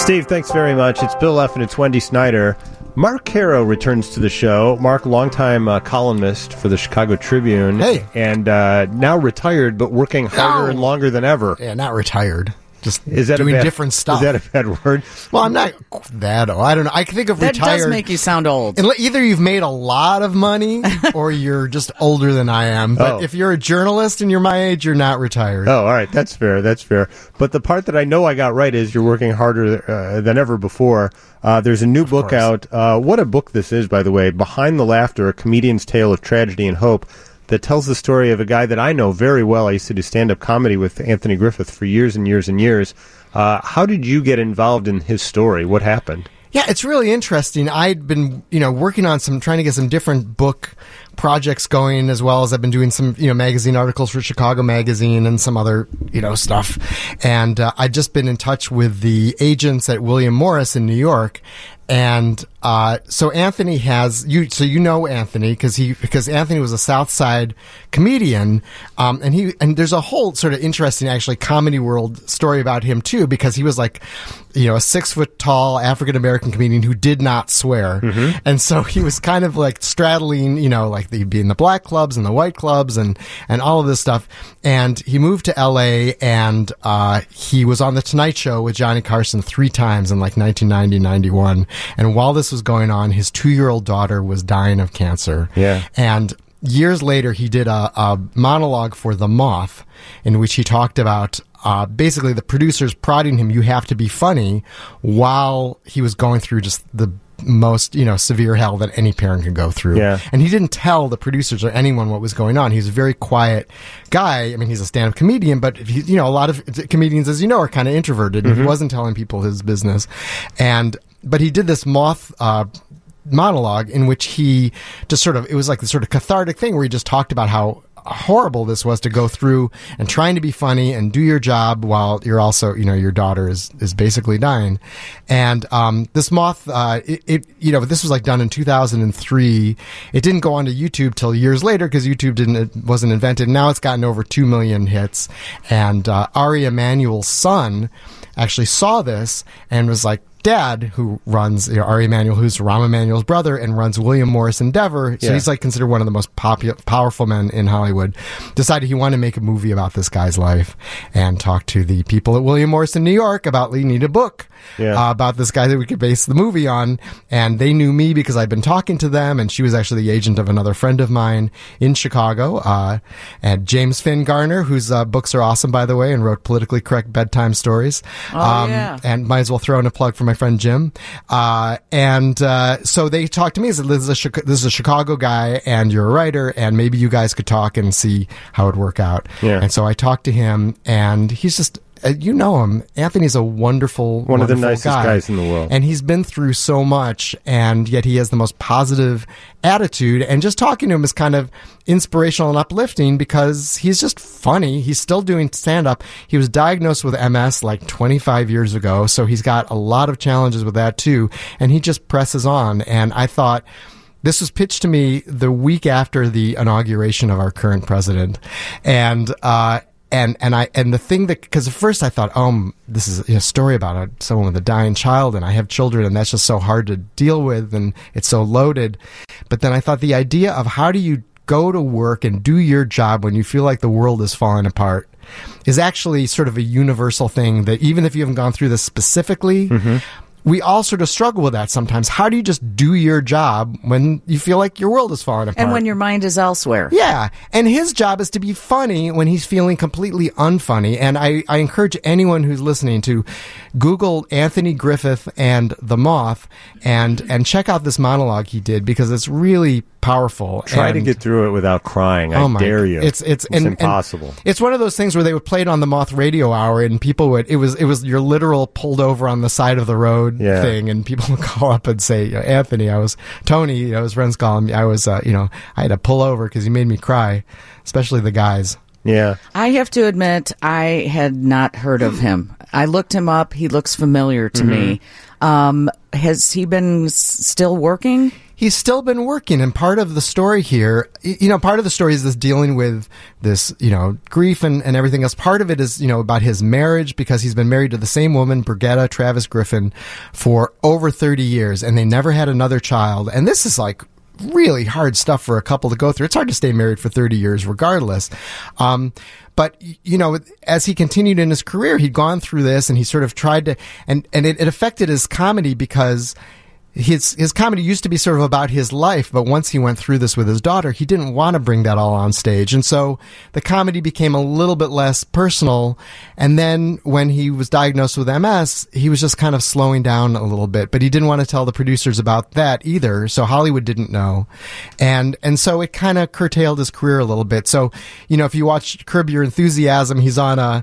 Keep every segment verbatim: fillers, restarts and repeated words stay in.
Steve, thanks very much. It's Bill F. and it's Wendy Snyder. Mark Caro returns to the show. Mark, longtime uh, columnist for the Chicago Tribune. Hey. And uh, now retired, but working harder Oh. and longer than ever. Yeah, not retired. Just Is that doing a bad, different stuff. Is that a bad word? Well, I'm not that old. I don't know. I can think of That retired. does make you sound old. And either you've made a lot of money or you're just older than I am. But Oh. if you're a journalist and you're my age, you're not retired. Oh, all right. That's fair. That's fair. But the part that I know I got right is you're working harder uh, than ever before. Uh, there's a new book course. out. Uh, what a book this is, by the way. Behind the Laughter, A Comedian's Tale of Tragedy and Hope, that tells the story of a guy that I know very well. I used to do stand-up comedy with Anthony Griffith for years and years and years. Uh, how did you get involved in his story? What happened? Yeah, it's really interesting. I'd been, you know, working on some, trying to get some different book projects going, as well as I've been doing some, you know, magazine articles for Chicago Magazine and some other, you know, stuff. And uh, I'd just been in touch with the agents at William Morris in New York. And uh, so Anthony has you. So you know Anthony because he because Anthony was a South Side comedian, um, and he and there's a whole sort of interesting actually comedy world story about him too, because he was like, you know, a six foot tall African American comedian who did not swear, mm-hmm. and so he was kind of like straddling, you know, like he'd be in the black clubs and the white clubs and and all of this stuff. And he moved to L A and uh, he was on the Tonight Show with Johnny Carson three times in like nineteen ninety, ninety-one. And while this was going on, his two-year-old daughter was dying of cancer. Yeah. And years later, he did a, a monologue for The Moth in which he talked about uh, basically the producers prodding him, you have to be funny, while he was going through just the most, you know, severe hell that any parent could go through. Yeah. And he didn't tell the producers or anyone what was going on. He was a very quiet guy. I mean, he's a stand-up comedian, but he, you know, a lot of comedians, as you know, are kind of introverted. Mm-hmm. He wasn't telling people his business. And, but he did this Moth, uh, monologue in which he just sort of, it was like this sort of cathartic thing where he just talked about how horrible this was to go through and trying to be funny and do your job while you're also, you know, your daughter is, is basically dying. And, um, this Moth, uh, it, it, you know, this was like done in two thousand three. It didn't go onto YouTube till years later because YouTube didn't, it wasn't invented. Now it's gotten over two million hits. And, uh, Ari Emanuel's son actually saw this and was like, Dad, who runs, you know, Ari Emanuel, who's Rahm Emanuel's brother and runs William Morris Endeavor, so yeah. he's like considered one of the most popu- powerful men in Hollywood, decided he wanted to make a movie about this guy's life and talk to the people at William Morris in New York about, we need a book yeah. uh, about this guy that we could base the movie on. And they knew me because I'd been talking to them, and she was actually the agent of another friend of mine in Chicago, uh, and James Finn Garner, whose uh, books are awesome, by the way, and wrote politically correct bedtime stories. Oh, um, yeah. And might as well throw in a plug for my friend Jim. Uh, and, uh, so they talked to me and said, this is, a Chica- this is a Chicago guy and you're a writer and maybe you guys could talk and see how it would work out. Yeah. And so I talked to him and he's just, uh, you know him. Anthony's a wonderful, One of the wonderful nicest guy. guys in the world. And he's been through so much, and yet he has the most positive attitude. And just talking to him is kind of inspirational and uplifting because he's just funny. He's still doing stand-up. He was diagnosed with M S like twenty-five years ago, so he's got a lot of challenges with that too. And he just presses on. And I thought, this was pitched to me the week after the inauguration of our current president. And, uh, And, and I, and the thing that, cause at first I thought, oh, this is a story about a, someone with a dying child and I have children and that's just so hard to deal with and it's so loaded. But then I thought the idea of how do you go to work and do your job when you feel like the world is falling apart is actually sort of a universal thing that even if you haven't gone through this specifically, mm-hmm. we all sort of struggle with that sometimes. How do you just do your job when you feel like your world is falling apart? And when your mind is elsewhere. Yeah. And his job is to be funny when he's feeling completely unfunny. And I, I encourage anyone who's listening to Google Anthony Griffith and The Moth and, and check out this monologue he did because it's really powerful. Try and, to get through it without crying. I oh my, dare you. It's it's, it's and, impossible. And it's one of those things where they would play it on the Moth radio hour, and people would. It was it was your literal pulled over on the side of the road yeah. thing, and people would call up and say, "Anthony, I was Tony. You know, his friends calling me. I was, uh, you know, I had to pull over because he made me cry, especially the guys." Yeah. I have to admit, I had not heard of him. I looked him up. He looks familiar to mm-hmm. me. Um, has he been s- still working? he's still been working. And part of the story here, you know, part of the story is this dealing with this, you know, grief and, and everything else. Part of it is, you know, about his marriage, because he's been married to the same woman, Brigetta Travis Griffin, for over thirty years, and they never had another child. And this is like really hard stuff for a couple to go through. It's hard to stay married for thirty years regardless. Um, but, you know, as he continued in his career, he'd gone through this, and he sort of tried to, and, and it, it affected his comedy, because his his comedy used to be sort of about his life, but once he went through this with his daughter, he didn't want to bring that all on stage. And so the comedy became a little bit less personal. And then when he was diagnosed with M S, he was just kind of slowing down a little bit, but he didn't want to tell the producers about that either. So Hollywood didn't know. And and so it kind of curtailed his career a little bit. So, you know, if you watch Curb Your Enthusiasm, he's on a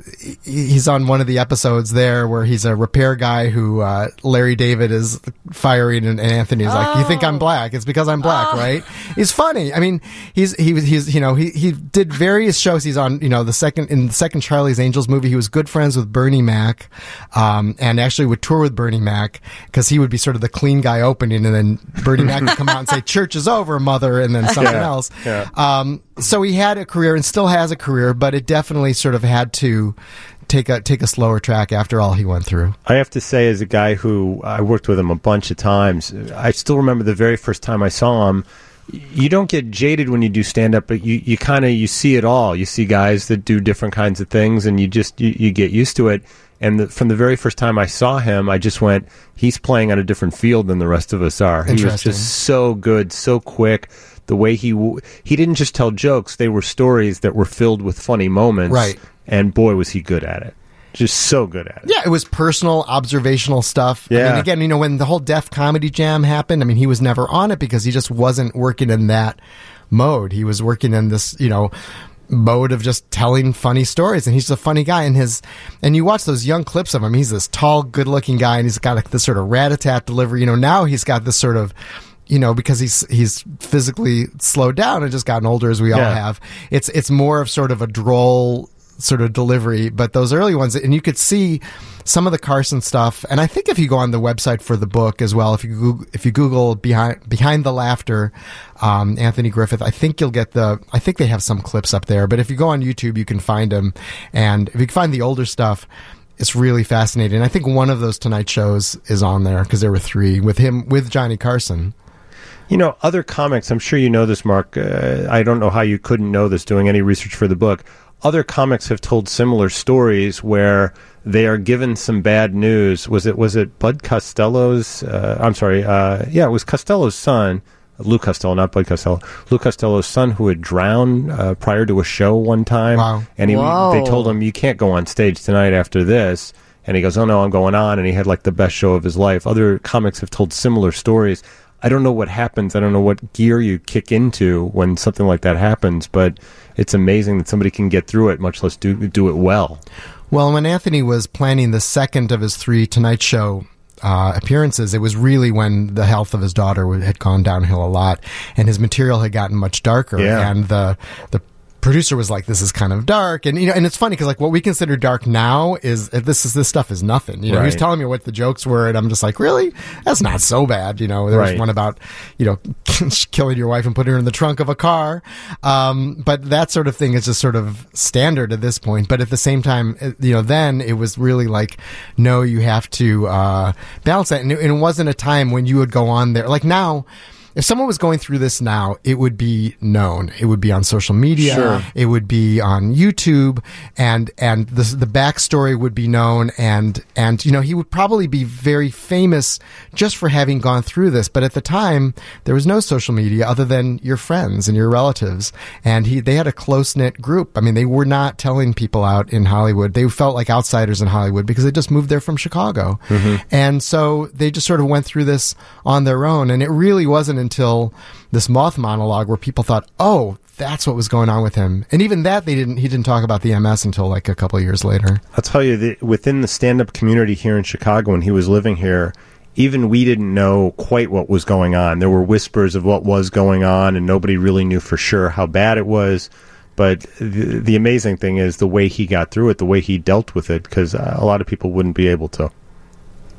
he's on one of the episodes there where he's a repair guy who uh, Larry David is firing, and, and Anthony's oh. like, "You think I'm black? It's because I'm black, oh. right?" He's funny. I mean, he's he was he's you know he he did various shows. He's on you know the second in the second Charlie's Angels movie. He was good friends with Bernie Mac, um, and actually would tour with Bernie Mac, because he would be sort of the clean guy opening, and then Bernie Mac would come out and say, "Church is over, mother," and then something yeah. else. Yeah. Um, so he had a career and still has a career, but it definitely sort of had to take a take a slower track after all he went through. I have to say, as a guy who I worked with him a bunch of times, I still remember the very first time I saw him. You don't get jaded when you do stand-up, but you, you kind of you see it all. You see guys that do different kinds of things, and you just you, you get used to it. And the, from the very first time I saw him, I just went, he's playing on a different field than the rest of us are. He was just so good, so quick. The way he w- he didn't just tell jokes; they were stories that were filled with funny moments. Right. And boy, was he good at it. Just so good at it. Yeah, it was personal, observational stuff. Yeah. I mean, again, you know, when the whole Def Comedy Jam happened, I mean, he was never on it because he just wasn't working in that mode. He was working in this, you know, mode of just telling funny stories, and he's a funny guy. And his, and you watch those young clips of him, he's this tall, good-looking guy, and he's got like this sort of rat-a-tat delivery. You know, now he's got this sort of, you know, because he's he's physically slowed down and just gotten older, as we all yeah. have. It's it's more of sort of a droll sort of delivery, but those early ones, and you could see some of the Carson stuff. And I think if you go on the website for the book as well, if you Google, if you Google behind behind the laughter, um, Anthony Griffith, I think you'll get the. I think they have some clips up there. But if you go on YouTube, you can find them, and if you can find the older stuff, it's really fascinating. I think one of those Tonight shows is on there, because there were three with him with Johnny Carson. You know, other comics, I'm sure you know this, Mark. Uh, I don't know how you couldn't know this doing any research for the book. Other comics have told similar stories where they are given some bad news. Was it was it Bud Costello's? Uh, I'm sorry. Uh, yeah, it was Costello's son, Lou Costello, not Bud Costello. Lou Costello's son, who had drowned uh, prior to a show one time. Wow. And he, Whoa. they told him, "You can't go on stage tonight after this." And he goes, "Oh no, I'm going on." And he had like the best show of his life. Other comics have told similar stories. I don't know what happens. I don't know what gear you kick into when something like that happens, but it's amazing that somebody can get through it, much less do do it well. Well, when Anthony was planning the second of his three Tonight Show uh, appearances, it was really when the health of his daughter had gone downhill a lot, and his material had gotten much darker, yeah. and the the producer was like, "This is kind of dark," and you know, and it's funny because like what we consider dark now is this is this stuff is nothing. You know, right. he was telling me what the jokes were, and I'm just like, really, that's not so bad. You know, there right. was one about you know killing your wife and putting her in the trunk of a car, um, but that sort of thing is just sort of standard at this point. But at the same time, you know, then it was really like, no, you have to uh, balance that, and it, and it wasn't a time when you would go on there like now. If someone was going through this now, it would be known. It would be on social media. Sure. It would be on YouTube, and and the the backstory would be known. And and you know he would probably be very famous just for having gone through this. But at the time, there was no social media other than your friends and your relatives. And he they had a close knit group. I mean, they were not telling people out in Hollywood. They felt like outsiders in Hollywood because they just moved there from Chicago, mm-hmm. and so they just sort of went through this on their own. And it really wasn't until this Moth monologue where people thought, oh, that's what was going on with him. And even that, they didn't. He didn't talk about the M S until like a couple of years later. I'll tell you, that within the stand-up community here in Chicago, when he was living here, even we didn't know quite what was going on. There were whispers of what was going on, and nobody really knew for sure how bad it was. But the, the amazing thing is the way he got through it, the way he dealt with it, because uh, a lot of people wouldn't be able to.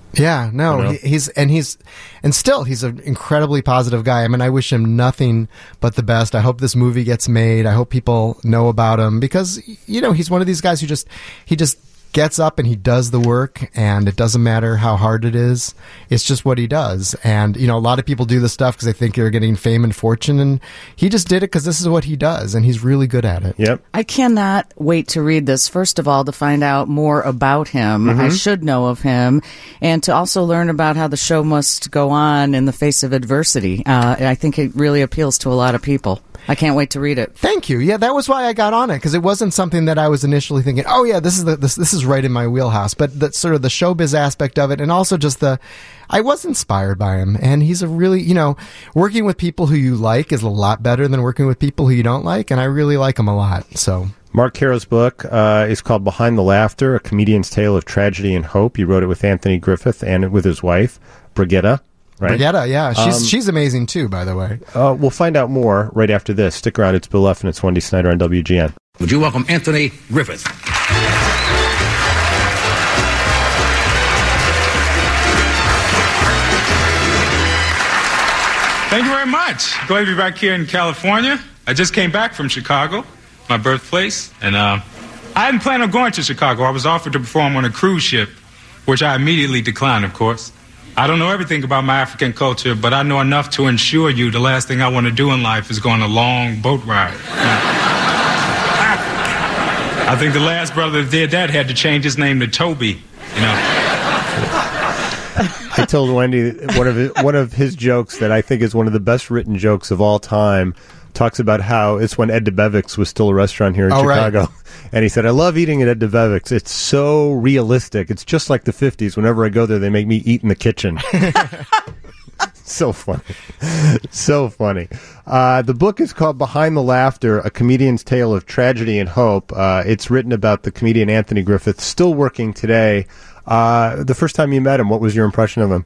Yeah, no, You know? he, he's and he's and still he's an incredibly positive guy. I mean, I wish him nothing but the best. I hope this movie gets made. I hope people know about him because you know he's one of these guys who just he just gets up and he does the work, and it doesn't matter how hard it is. It's just what he does. And you know, a lot of people do this stuff because they think they're getting fame and fortune, and he just did it because this is what he does, and he's really good at it. Yep. I cannot wait to read this, first of all, to find out more about him. Mm-hmm. I should know of him, and to also learn about how the show must go on in the face of adversity. Uh, I think it really appeals to a lot of people. I can't wait to read it. Thank you. Yeah, that was why I got on it, because it wasn't something that I was initially thinking, oh yeah, this is the, this this is right in my wheelhouse. But the sort of the showbiz aspect of it, and also just the, I was inspired by him, and he's a really, you know, working with people who you like is a lot better than working with people who you don't like, and I really like him a lot. So. Mark Caro's book uh, is called Behind the Laughter, A Comedian's Tale of Tragedy and Hope. He wrote it with Anthony Griffith and with his wife, Brigitta. Right? Brigitta, yeah. She's Um, she's amazing too, by the way. Uh, we'll find out more right after this. Stick around. It's Bill F. and it's Wendy Snyder on W G N. Would you welcome Anthony Griffith? Thank you very much. Glad to be back here in California. I just came back from Chicago, my birthplace, and uh, I hadn't planned on going to Chicago. I was offered to perform on a cruise ship, which I immediately declined, of course. I don't know everything about my African culture, but I know enough to assure you the last thing I want to do in life is go on a long boat ride. I think the last brother that did that had to change his name to Toby, you know. I told Wendy one of his, one of his jokes that I think is one of the best written jokes of all time. Talks about how it's when Ed DeBevick's was still a restaurant here in Oh, Chicago. right. And he said, I love eating at Ed DeBevick's. It's so realistic. It's just like the fifties. Whenever I go there, they make me eat in the kitchen. So funny. So funny. Uh, the book is called Behind the Laughter, A Comedian's Tale of Tragedy and Hope. Uh, it's written about the comedian Anthony Griffith, still working today. Uh, the first time you met him, what was your impression of him?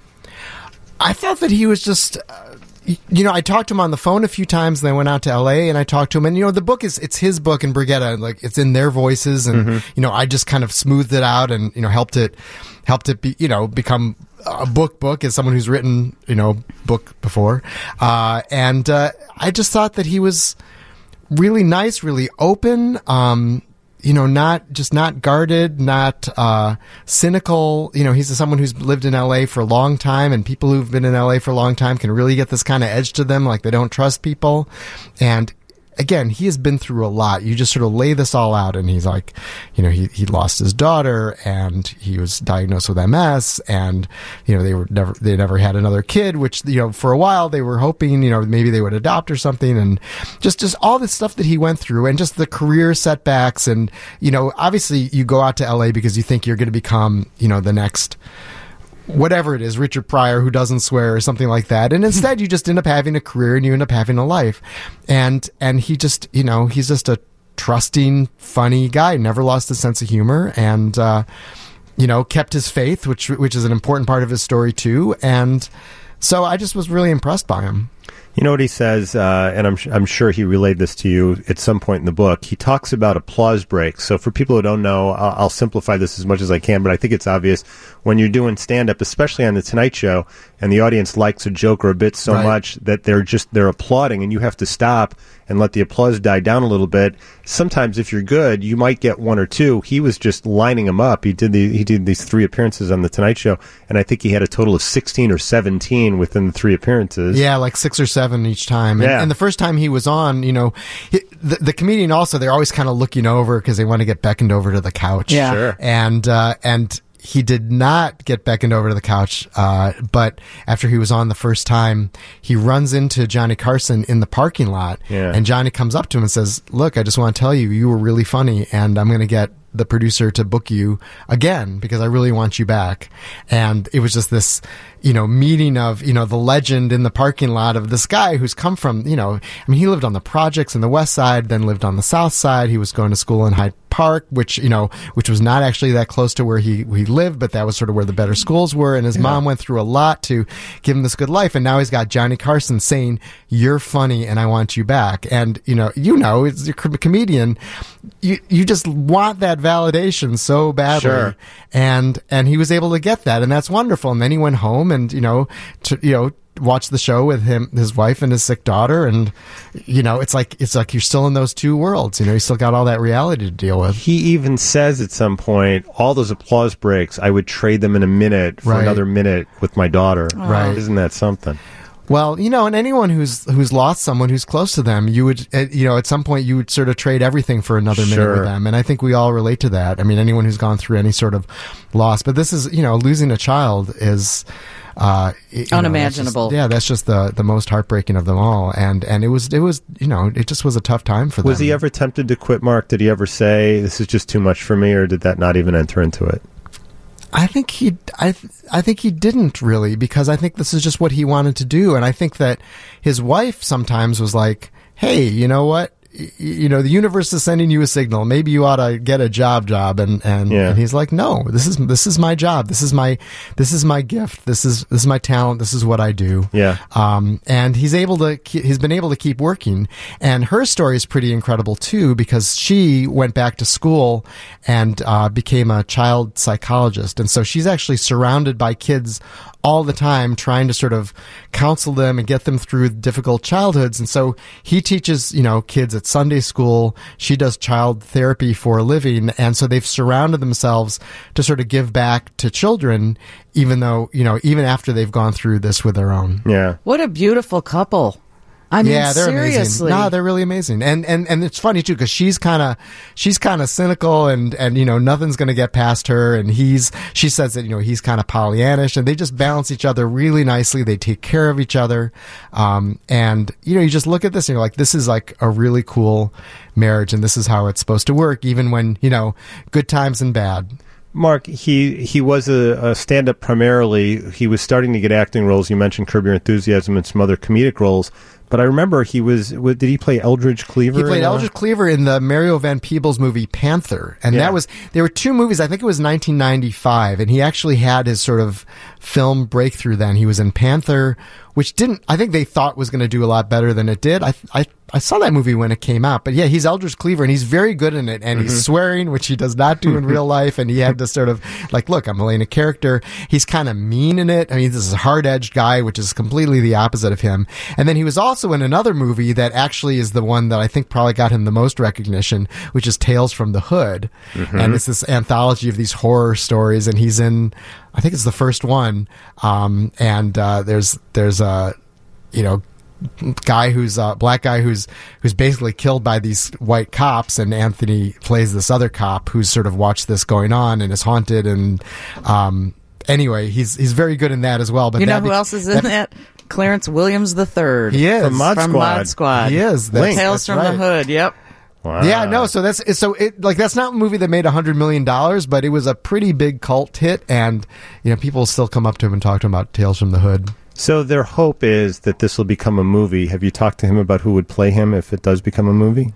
I thought that he was just, uh, y- you know, I talked to him on the phone a few times, and then I went out to L A and I talked to him, and you know, the book is, it's his book and Brigitta, like it's in their voices, and Mm-hmm. you know, I just kind of smoothed it out and you know, helped it, helped it be, you know, become a book book as someone who's written, you know, book before, uh, and uh, I just thought that he was really nice, really open, um, you know, not just not guarded, not uh, cynical. You know, he's someone who's lived in L A for a long time, and people who've been in L A for a long time can really get this kind of edge to them, like they don't trust people. And again, he has been through a lot. You just sort of lay this all out, and he's like, you know, he he lost his daughter, and he was diagnosed with M S, and you know, they were never they never had another kid, which you know, for a while they were hoping, you know, maybe they would adopt or something, and just just all this stuff that he went through, and just the career setbacks, and you know, obviously you go out to L A because you think you're going to become, you know, the next whatever it is, Richard Pryor who doesn't swear or something like that. And instead you just end up having a career and you end up having a life. And, and he just, you know, he's just a trusting, funny guy, never lost his sense of humor, and, uh, you know, kept his faith, which, which is an important part of his story too. And so I just was really impressed by him. You know what he says, uh, and I'm I'm sure he relayed this to you at some point in the book. He talks about applause breaks. So for people who don't know, I'll, I'll simplify this as much as I can, but I think it's obvious. When you're doing stand-up, especially on The Tonight Show, and the audience likes a joke or a bit so Right. much that they're just, they're applauding, and you have to stop and let the applause die down a little bit. Sometimes if you're good, you might get one or two. He was just lining them up. He did the, he did these three appearances on The Tonight Show, and I think he had a total of sixteen or seventeen within the three appearances. Yeah, like six or seven each time. And, Yeah. and the first time he was on, you know, he, the, the comedian also, they're always kind of looking over because they want to get beckoned over to the couch. Yeah. Sure. And, uh, and he did not get beckoned over to the couch. Uh, but after he was on the first time, he runs into Johnny Carson in the parking lot. Yeah. And Johnny comes up to him and says, look, I just want to tell you, you were really funny, and I'm going to get the producer to book you again because I really want you back. And it was just this, you know, meeting of, you know, the legend in the parking lot of this guy who's come from, you know, I mean, he lived on the projects in the West Side, then lived on the South Side. He was going to school in Hyde Park, which, you know, which was not actually that close to where he, he lived, but that was sort of where the better schools were. And his yeah. mom went through a lot to give him this good life. And now he's got Johnny Carson saying, "You're funny and I want you back." And, you know, you know, it's a comedian. You, you just want that validation so badly. Sure. And, and he was able to get that. And that's wonderful. And then he went home and, you know, to, you know, watch the show with him, his wife, and his sick daughter, and you know, it's like it's like you're still in those two worlds. You know, you still got all that reality to deal with. He even says at some point, all those applause breaks, I would trade them in a minute for Right. another minute with my daughter. Right. Isn't that something? Well, you know, and anyone who's who's lost someone who's close to them, you would, uh, you know, at some point you would sort of trade everything for another minute Sure. with them, and I think we all relate to that. I mean, anyone who's gone through any sort of loss, but this is, you know, losing a child is. Uh, you know, Unimaginable. that's just- yeah, that's just the the most heartbreaking of them all, and and it was it was you know it just was a tough time for them. Was he ever tempted to quit, Mark? Did he ever say, this is just too much for me, or did that not even enter into it? I think he, I, th- I think he didn't really, because I think this is just what he wanted to do, and I think that his wife sometimes was like, "Hey, you know what? Y- You know, the universe is sending you a signal. Maybe you ought to get a job, job." And and, Yeah. and he's like, "No, this is this is my job. This is my this is my gift. This is this is my talent. This is what I do." Yeah. Um, and he's able to, ke- he's been able to keep working. And her story is pretty incredible too, because she went back to school and, uh, became a child psychologist. And so she's actually surrounded by kids all the time, trying to sort of counsel them and get them through difficult childhoods. And so he teaches, you know, kids at Sunday school. She does child therapy for a living. And so they've surrounded themselves to sort of give back to children, even though, you know, even after they've gone through this with their own. Yeah. What a beautiful couple. I mean, Yeah, they're amazing. seriously. No, they're really amazing. And and and it's funny too, because she's kind of she's kind of cynical, and and you know, nothing's going to get past her. And he's she says that, you know, he's kind of Pollyannish, and they just balance each other really nicely. They take care of each other. Um, and you know, you just look at this and you're like, this is like a really cool marriage, and this is how it's supposed to work, even when, you know, good times and bad. Mark, he he was a, a stand-up primarily. He was starting to get acting roles. You mentioned Curb Your Enthusiasm and some other comedic roles. But I remember he was, what, did he play Eldridge Cleaver? He played in, uh, Eldridge Cleaver in the Mario Van Peebles movie Panther. And Yeah. that was, there were two movies, I think it was nineteen ninety-five, and he actually had his sort of film breakthrough then. He was in Panther, which didn't, I think they thought was going to do a lot better than it did. I, I, I saw that movie when it came out, but yeah, he's Eldridge Cleaver, and he's very good in it, and Mm-hmm. he's swearing, which he does not do in real life, and he had to sort of, like, look, I'm playing a character. He's kind of mean in it. I mean, this is a hard-edged guy, which is completely the opposite of him. And then he was also in another movie that actually is the one that I think probably got him the most recognition, which is Tales from the Hood. Mm-hmm. And it's this anthology of these horror stories, and he's in, I think it's the first one. Um, and, uh, there's, there's a, you know, guy who's a black guy who's who's basically killed by these white cops, and Anthony plays this other cop who's sort of watched this going on and is haunted, and um anyway, he's he's very good in that as well. But You know that who be- else is in that? Clarence Williams the third. He is From Mod From Squad. Mod Squad. He is. That's- Link. Tales that's from right. the Hood. Yep. Wow. Yeah, no. So that's so it like that's not a movie that made a hundred million dollars, but it was a pretty big cult hit, and you know, people still come up to him and talk to him about Tales from the Hood. So their hope is that this will become a movie. Have you talked to him about who would play him if it does become a movie?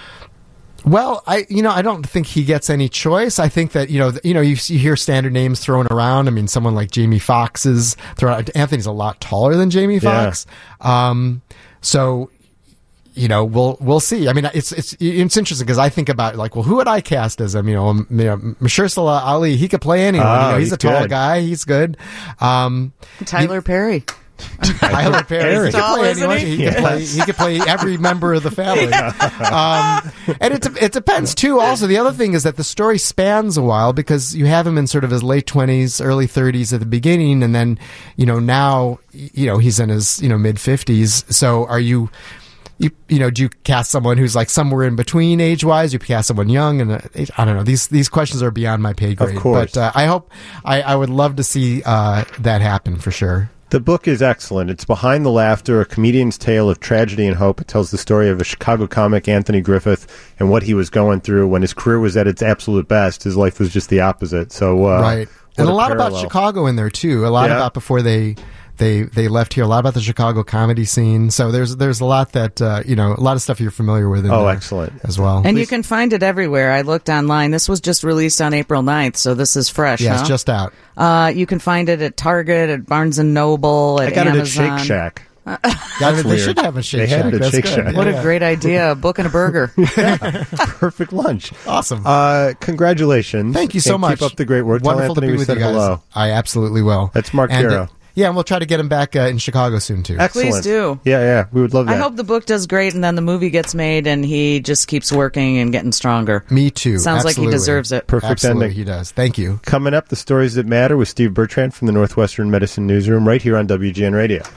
Well, I you know I don't think he gets any choice. I think that you know th- you know you, you hear standard names thrown around. I mean, someone like Jamie Foxx is thrown out. Anthony's a lot taller than Jamie Yeah. Foxx, um, so you know we'll we'll see. I mean, it's it's it's interesting because I think about like, well, who would I cast as him? You know, um, you know, Mahershala Ali. He could play anyone. Oh, you know, he's, he's a tall good. guy. He's good. Um, Tyler Perry. Tyler Perry. He could Tall, play isn't anyone. he? He could play. He could play every member of the family. Um, and it it depends too. Also, the other thing is that the story spans a while because you have him in sort of his late twenties, early thirties at the beginning, and then you know now you know he's in his you know mid fifties. So are you? You, you know, do you cast someone who's like somewhere in between age wise? You cast someone young, and uh, I don't know. These these questions are beyond my pay grade. Of course. But uh, I hope I, I would love to see uh, that happen for sure. The book is excellent. It's Behind the Laughter, a comedian's tale of tragedy and hope. It tells the story of a Chicago comic, Anthony Griffith, and what he was going through when his career was at its absolute best. His life was just the opposite. So, uh, Right. and a a lot about parallel. Chicago in there too. A lot Yeah. about before they they they left here. A lot about the Chicago comedy scene. So there's there's a lot that uh, you know, a lot of stuff you're familiar with. In Oh, there excellent. as well. And you can find it everywhere. I looked online. This was just released on April ninth, so this is fresh. yeah, huh? it's just out. Uh, you can find it at Target, at Barnes and Noble, at I got Amazon. it at Shake Shack. Got That's it, they weird. should have a Shake They had Shack. it at That's Shake good. Shack. What Yeah. a great idea! A book and a burger. Perfect lunch. Awesome. Uh, congratulations. Thank you so and much. Keep up the great work. Wonderful Tell Anthony to be we with said you guys. hello. I absolutely will. That's Mark And, Caro. uh, yeah, and we'll try to get him back uh, in Chicago soon too. Excellent. do. Yeah, yeah. We would love that. I hope the book does great, and then the movie gets made, and he just keeps working and getting stronger. Me too. Sounds like he Absolutely. deserves it. Perfect Absolutely, ending. he does. Thank you. Coming up, the stories that matter with Steve Bertrand from the Northwestern Medicine Newsroom right here on W G N Radio.